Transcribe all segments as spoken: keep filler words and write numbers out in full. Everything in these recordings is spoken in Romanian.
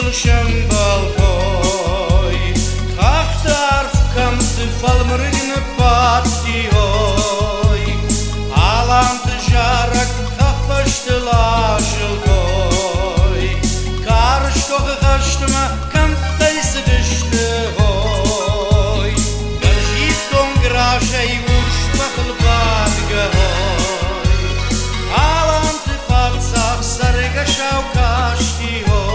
Baltoy, Khachtarf kamt falmrin patioy, Alant jarak khapashtlashilgoy, Karshtoch gashtma kamt taisdishte hoy, Gashifton grashay urshpakhl badgahoy, Alant patsach sargashaw kashti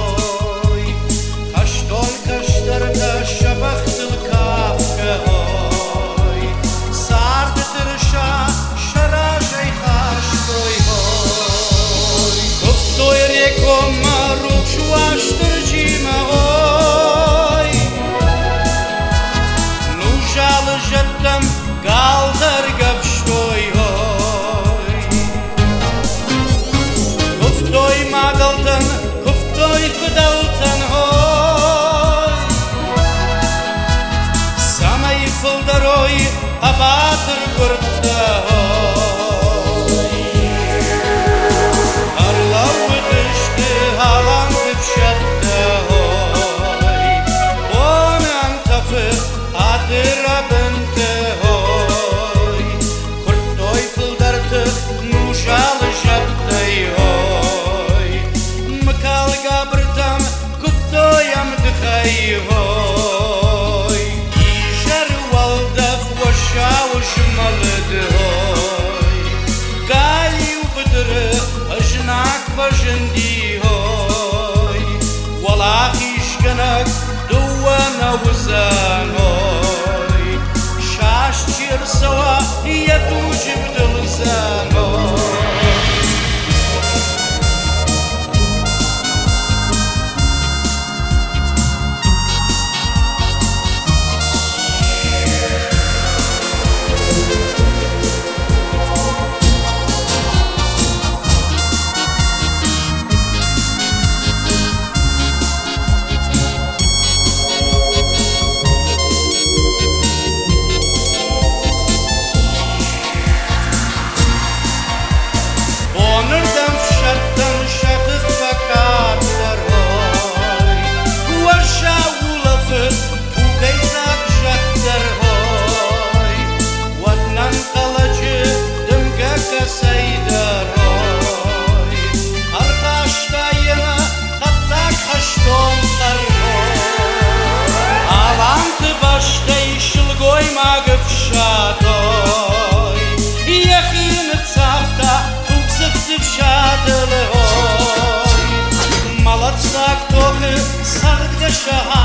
Galder gabshtoy hoy, Kuftoy magaltan, kuftoy fidaltan hoy, Samay fuldaroy abatr gurta hoy, Arlav bidishti halan bibshatta hoy, Onan tafe adira bente hoy, Ijar waldaf washawash malad hoy, Gali ubdre ajnak vajndi hoy, Walachish ganak duwana wazan hoy, Shash chir sawa yatujib dilzan hoy. Malatsak toke sarg de shah